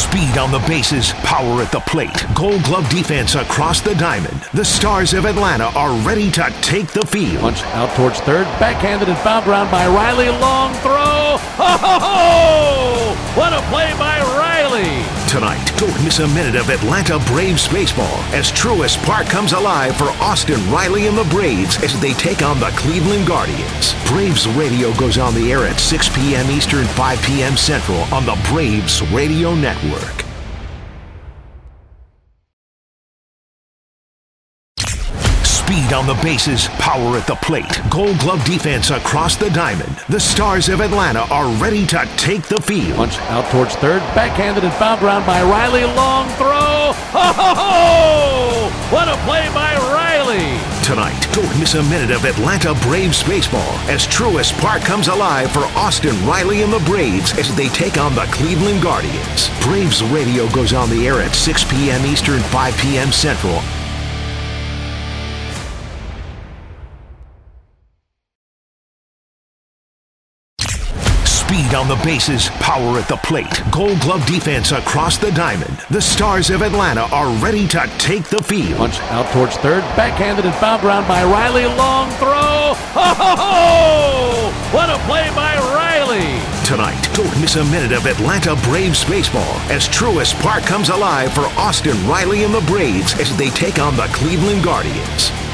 Speed on the bases, power at the plate, Gold Glove defense across the diamond. The Stars of Atlanta are ready to take the field. Punch out towards third, backhanded and fouled around by Riley. Long throw. Oh! What a play by Riley! Tonight, don't miss a minute of Atlanta Braves baseball as Truist Park comes alive for Austin Riley and the Braves as they take on the Cleveland Guardians. Braves Radio goes on the air at 6 p.m. Eastern, 5 p.m. Central on the Braves Radio Network. Speed on the bases, power at the plate, Gold Glove defense across the diamond. The Stars of Atlanta are ready to take the field. Punch out towards third, backhanded and fouled around by Riley. Long throw. Oh! What a play by Riley! Tonight, don't miss a minute of Atlanta Braves baseball as Truist Park comes alive for Austin Riley and the Braves as they take on the Cleveland Guardians. Braves Radio goes on the air at 6 p.m. Eastern, 5 p.m. Central. Speed on the bases, power at the plate, Gold Glove defense across the diamond. The Stars of Atlanta are ready to take the field. Punch out towards third, backhanded and fouled around by Riley. Long throw. Oh! What a play by Riley! Tonight, don't miss a minute of Atlanta Braves baseball as Truist Park comes alive for Austin Riley and the Braves as they take on the Cleveland Guardians.